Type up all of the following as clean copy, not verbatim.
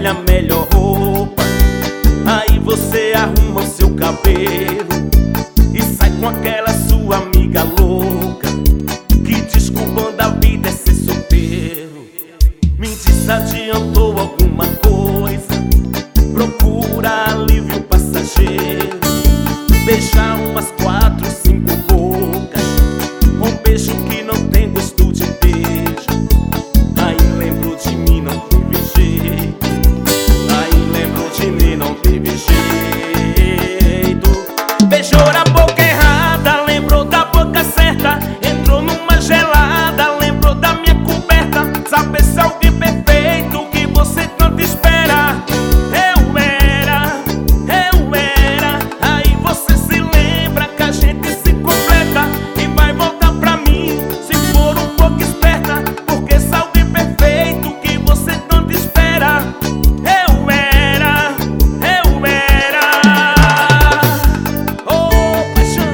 escolhe a melhor roupa. Aí você arruma o seu cabelo e sai com aquela sua amiga louca que diz que o bom da vida é ser solteiro. Me diz, adiantou alguma coisa? Procura alívio passageiro. Beijar umas 4, 5 bocas, um beijo que não tem gosto de beijo. Aí lembro de mim, não teve jeito. Aí lembro de mim, não teve jeito. Beijou a boca errada, lembrou da boca certa. Entrou numa gelada, lembrou da minha coberta. Sabe se alguém perfeito que você tanto espera? Eu era. Aí você se lembra que a gente se completa e vai voltar pra mim se for um pouco esperta. Porque se alguém perfeito que você tanto espera? Eu era. Oh, paixão.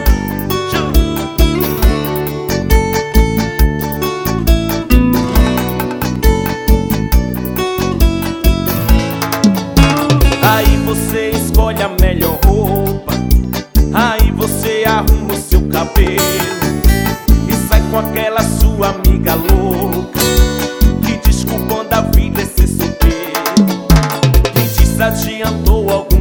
Aí você escolhe a melhor roupa. Aí você arruma o seu cabelo e sai com aquela sua amiga louca que diz que o bom da vida é ser solteiro. Me diz, adiantou algum